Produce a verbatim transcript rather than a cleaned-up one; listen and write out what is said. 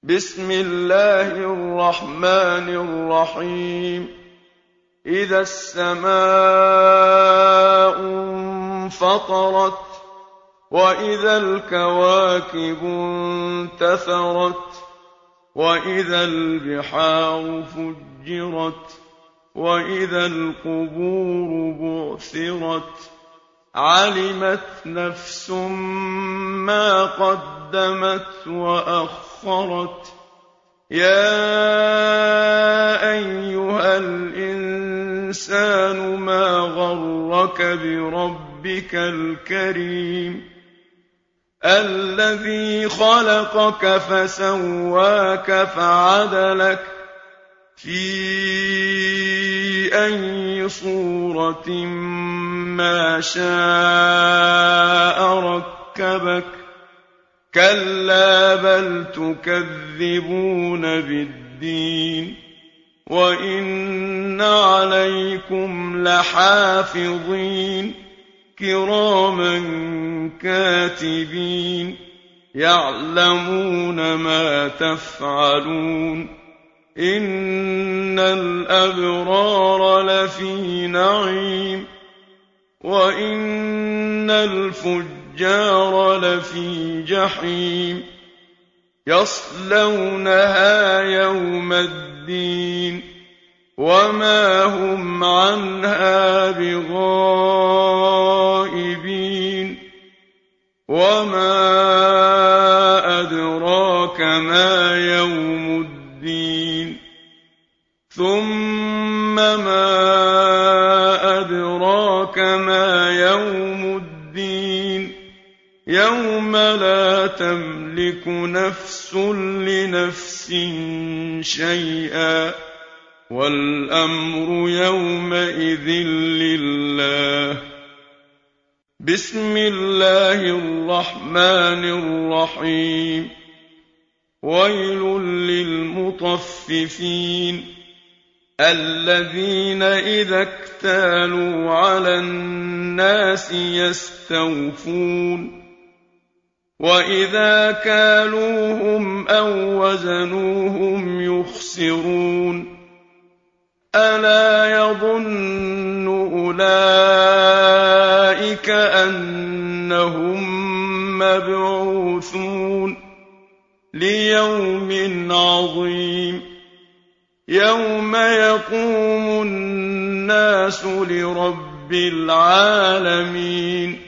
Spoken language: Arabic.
بسم الله الرحمن الرحيم إذا السماء انفطرت وإذا الكواكب انتثرت وإذا البحار فجرت وإذا القبور بعثرت علمت نفس ما قدمت وأخرت يا أيها الإنسان ما غرك بربك الكريم الذي خلقك فسواك فعدلك في أي صورة ما شاء ركبك كلا بل تكذبون بالدين وإن عليكم لحافظين كراما كاتبين يعلمون ما تفعلون إن الأبرار لفي نعيم وإن الفجار لفي جحيم يصلونها يوم الدين وما هم عنها بغائبين وما أدراك ما يوم الدين ثم ما أدراك ما يوم الدين يوم لا تملك نفس لنفس شيئا والأمر يومئذ لله بسم الله الرحمن الرحيم ويل للمطففين الذين إذا اكتالوا على الناس يستوفون وإذا كالوهم أو وزنوهم يخسرون ألا يظن أولئك أنهم مبعوثون ليوم عظيم يوم يقوم الناس لرب العالمين